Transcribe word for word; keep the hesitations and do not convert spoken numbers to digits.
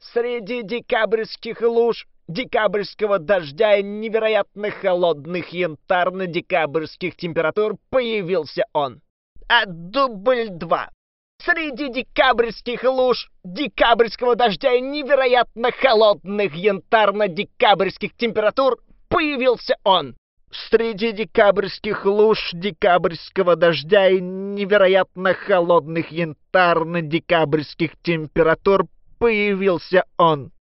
Среди декабрьских луж, декабрьского дождя и невероятно холодных янтарно-декабрьских температур появился он. А дубль два. Среди декабрьских луж, декабрьского дождя и невероятно холодных янтарно-декабрьских температур появился он. Среди декабрьских луж, декабрьского дождя и невероятно холодных янтарно-декабрьских температур появился он.